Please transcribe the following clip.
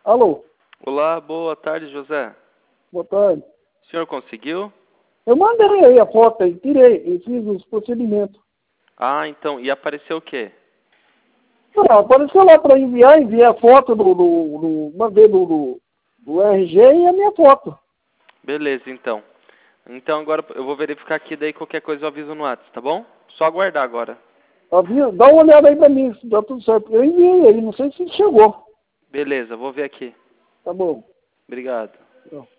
Alô? Olá, boa tarde, José. Boa tarde. O senhor conseguiu? Eu mandei aí a foto aí, tirei e fiz os procedimentos. Ah, então, e apareceu o quê? Ah, apareceu lá para enviar, enviei a foto mandei do RG e a minha foto. Beleza, então. Então agora eu vou verificar aqui, daí qualquer coisa eu aviso no WhatsApp, tá bom? Só aguardar agora. Dá uma olhada aí pra mim, se dá tudo certo. Eu enviei aí, não sei se chegou. Beleza, vou ver aqui. Tá bom. Obrigado. Tchau.